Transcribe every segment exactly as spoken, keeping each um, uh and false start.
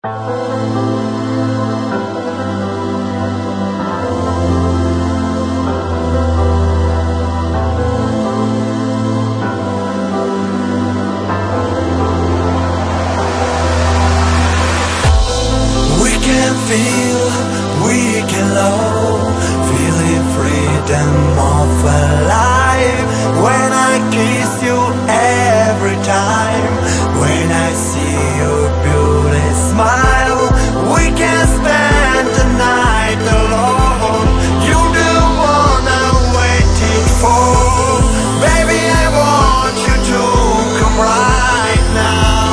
We can feel, we can love, feeling freedom of alive. When I kiss you every time, when I see your beauty smile, we can spend the night alone. You're the one I'm waiting for. Baby, I want you to come right now.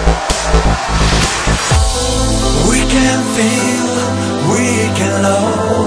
We can feel, we can love.